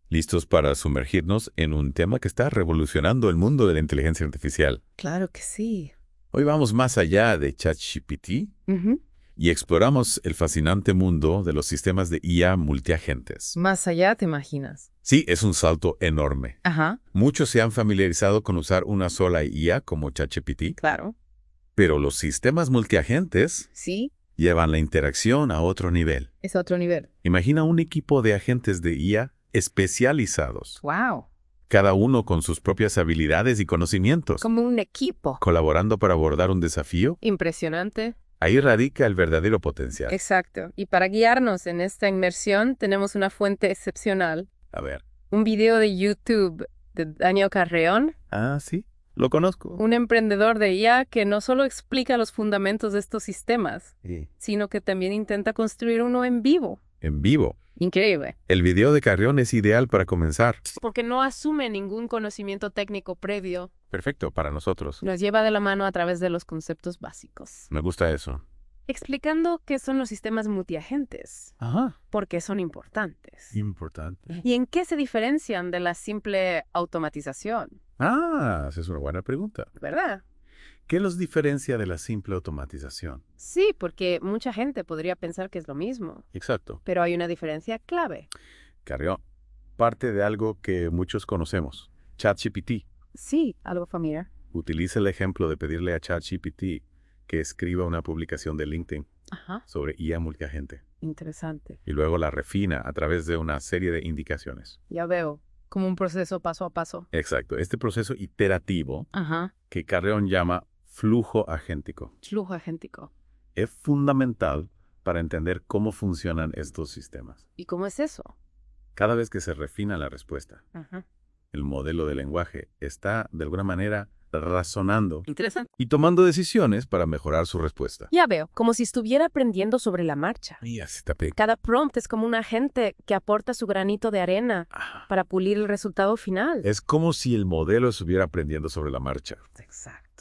listos para sumergirnos en un tema que está revolucionando el mundo de la inteligencia artificial. Claro que sí. Hoy vamos más allá de ChatGPT Ujú. y exploramos el fascinante mundo de los sistemas de IA multiagentes. Más allá, ¿te imaginas? Sí, es un salto enorme. Ajá, Muchos se han familiarizado con usar una sola IA como ChatGPT, claro. pero los sistemas multiagentes Sí, llevan la interacción a otro nivel. es otro nivel. Imagina un equipo de agentes de IA especializados, Wow. cada uno con sus propias habilidades y conocimientos, Como un equipo. colaborando para abordar un desafío. Impresionante. Ahí radica el verdadero potencial. Exacto. Y para guiarnos en esta inmersión tenemos una fuente excepcional. A ver. Un video de YouTube de Daniel Carreón, Ah, sí, lo conozco. un emprendedor de IA que no solo explica los fundamentos de estos sistemas, Sí. sino que también intenta construir uno en vivo. En vivo. Increíble. El video de Carrión es ideal para comenzar. Porque no asume ningún conocimiento técnico previo. Perfecto para nosotros. Nos lleva de la mano a través de los conceptos básicos. Me gusta eso. Explicando qué son los sistemas multiagentes, Ajá. por qué son importantes Importante. y en qué se diferencian de la simple automatización, Ah, esa es una buena pregunta. ¿verdad? ¿Qué los diferencia de la simple automatización? Sí, porque mucha gente podría pensar que es lo mismo, Exacto. pero hay una diferencia clave. Carrión, parte de algo que muchos conocemos. ChatGPT. Sí, algo familiar. Utiliza el ejemplo de pedirle a ChatGPT que escriba una publicación de LinkedIn Ajá, sobre IA multiagente interesante. y luego la refina a través de una serie de indicaciones. Ya veo, como un proceso paso a paso. Exacto. Este proceso iterativo Ajá, que Carreón llama flujo agéntico flujo agéntico. es fundamental para entender cómo funcionan estos sistemas. ¿Y cómo es eso? Cada vez que se refina la respuesta, Ajá. el modelo de lenguaje está, de alguna manera, razonando Interesante. y tomando decisiones para mejorar su respuesta. Ya veo, como si estuviera aprendiendo sobre la marcha. Y así está pe- Cada prompt es como un agente que aporta su granito de arena Ah, para pulir el resultado final. Es como si el modelo estuviera aprendiendo sobre la marcha. Exacto.